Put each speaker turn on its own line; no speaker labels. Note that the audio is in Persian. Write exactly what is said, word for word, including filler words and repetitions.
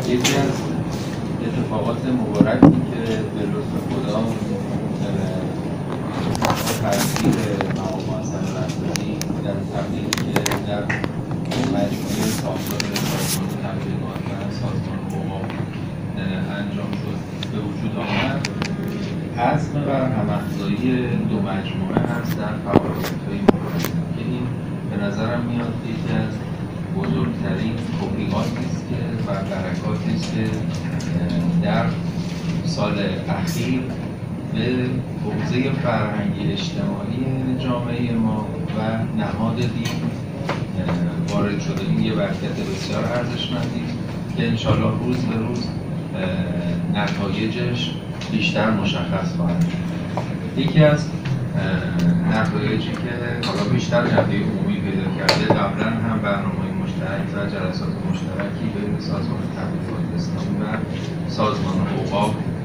یکی از اتفاقات مبارکی که به لطف خدا تاثیر مقامات رهبری در تبدیلی که در مجموعه ساختار سازمان تبلیغات و سازمان اوقاف انجام شد به وجود آمد، عزم بر هم‌افزایی دو مجموعه هست در فعالیت‌های مختلف که این به نظرم میاد که یکی از بزرگترین توفیقاتی است که و برکاتی است که در سال اخیر به حوزه فرهنگی اجتماعی جامعه ما و نهاد دین وارد شده. این یه برکت بسیار ارزشمندی که انشاءالله روز به روز نتایجش بیشتر مشخص خواهد شد. یکی از نتایجی که حالا بیشتر جنبه عمومی پیدا کرده، قبلا هم برنامه مشترک و جلسات مشترکی بین سازمان تبلیغات اسلامی و سازمان اوقاف